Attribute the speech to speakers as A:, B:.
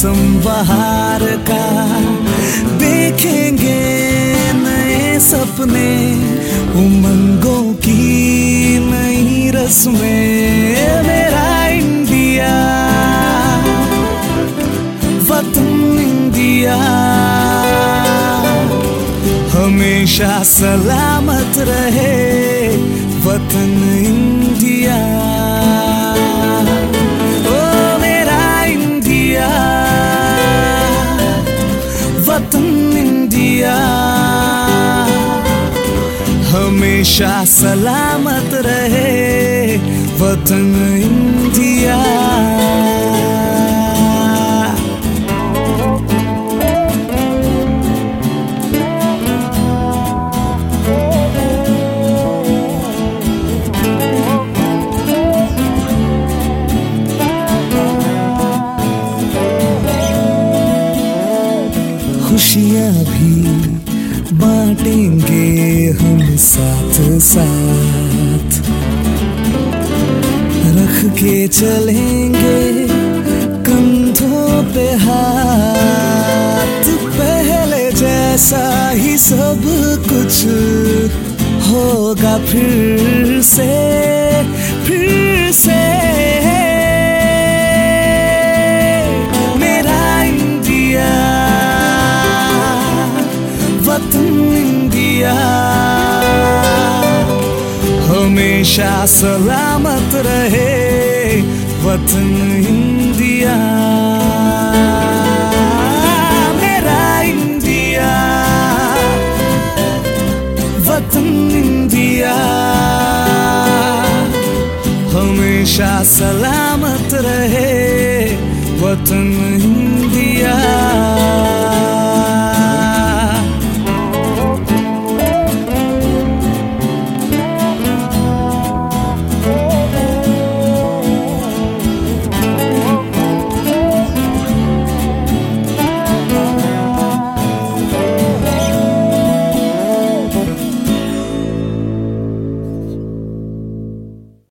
A: मौसम बहार का, देखेंगे नए सपने, उमंगों की नई रस्में। मेरा इंडिया, वतन इंडिया, हमेशा सलामत रहे वतन इंडिया। ओ मेरा इंडिया, वतन इंडिया, हमेशा सलामत रहे वतन इंडिया। खुशियाँ भी बांटेंगे हम साथ साथ, रख के चलेंगे कंधों पे हाथ। पहले जैसा ही सब कुछ होगा फिर से, फिर से। इंडिया हमेशा सलामत रहे वतन इंडिया। मेरा इंडिया, वतन इंडिया, हमेशा सलामत रहे वतन इंडिया।